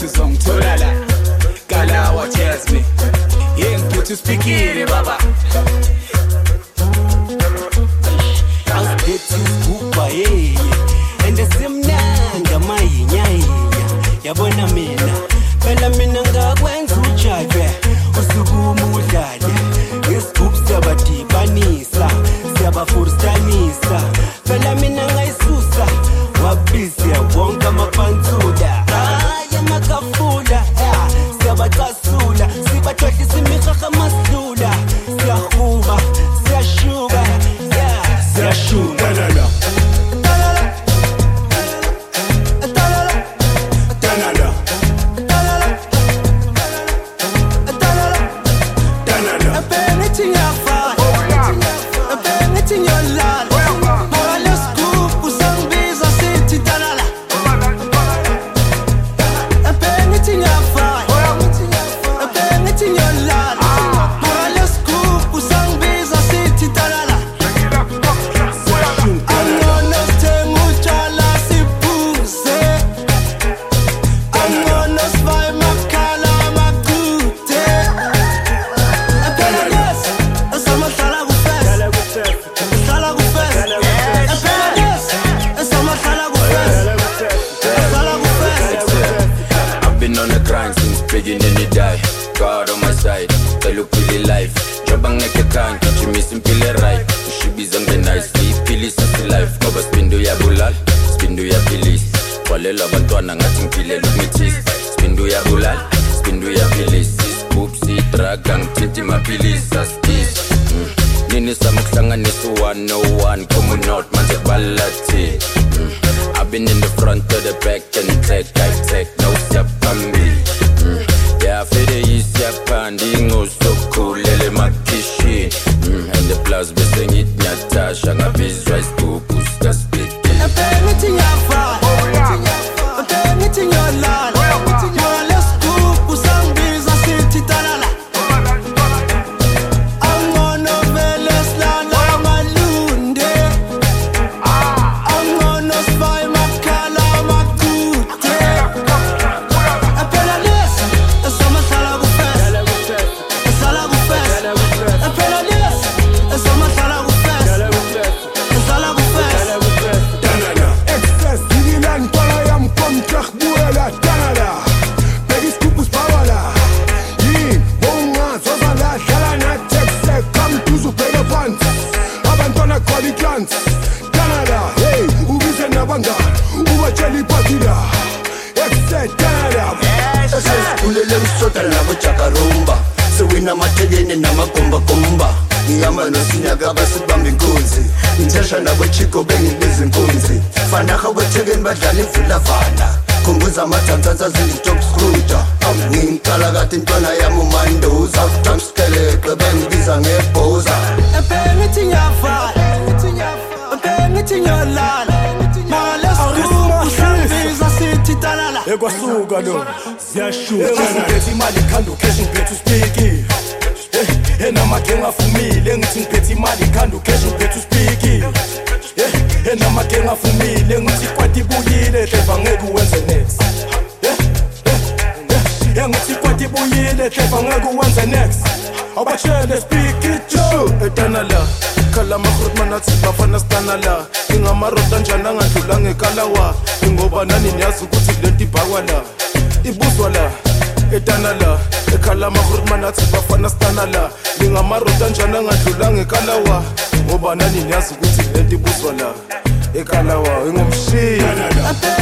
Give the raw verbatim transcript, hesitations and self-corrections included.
uzongithola la Kalawa tells me yeah ngiphethe speakile baba awubethi ukuba hey and simnanga mayinyanya yabona mina phela mina ngakwenza ujive usukuma udlale ngesigubhu siyabadibanisa siyabafuristanisa phela mina ngayisusa wabizi yabonke amapantsuda ay amakafula siyabacasula sibathohlisa imihaha masidula siyahuba siyashuka siyashuka la la I've been in the front to the back and take, I take no step from me. Mm. Yeah, I feel the east, yeah, panding, oh, so cool, lele makishi. Mm. And the plus, be sing it, Natasha, I'm a biz, rice, pupus, that's big. I'm anything I find, I'm anything your land. More let's go, pusang biz, I see titanala. I'm on a velas land, I'm a lunde. I'm on a spy, my kala, my good. I pay a list, a summer salago fest, a salago fest. I pay a list, a summer salago fest, a salago fest. Tanana, excess, Digiland, Palayam, Comtracht, Buela, Tanana, Pegis Kupus Pawala, Yin, Bonga, Zozala, Shalana, Texas, come to Supega Pants, Abantona Qualitrans, Canada, hey, Ubis and Nabanga, Uba Jelly Patida, excess, Canada, Excess, Ulele Msota na Chakarumba, Sewina Mategene na Makomba Komba, Niyama no Sinyaga Basibambi Nkunzi, Intesha na Wachiko Bengi Bizi Nkunzi, Fanaka Wategen Badali Filafana, Kumbuza Matanza Zili Top Scrooter, Ninkalagati Ntwana ya Mumando, South Tamskele, Bengi Biza Ngepoza. I'm anything I find, I'm anything your land. More let's go, pusang biz, I see titanala. Ekwasuka lo, ziyashuka. Ngiphethe imali khanda ukheshi ngiphethe uspiki. Eh, enamagenga afumile ngithi ngiphethe imali khanda ukheshi ngiphethe uspiki. Eh, enamagenga afumile ngithi kwathi buyile hleva ngeke uwenze next. Eh, eh, eh, ngithi kwathi buyile hleva ngeke uwenze next. Abashele speak it Joe etanala. Khala makhutman athi bafana stanala. Ingamarota njana ngadlula ngekalawa. Ngoba nani niyazi ukuthi lento ibhakwa la. Ibuzwa la etanala. Ekhala makhutman athi bafana stanala. Ingamarota njana ngadlula ngekalawa. Ngoba nani niyazi ukuthi lento ibuzwa la. Ekalawa ingumshiya.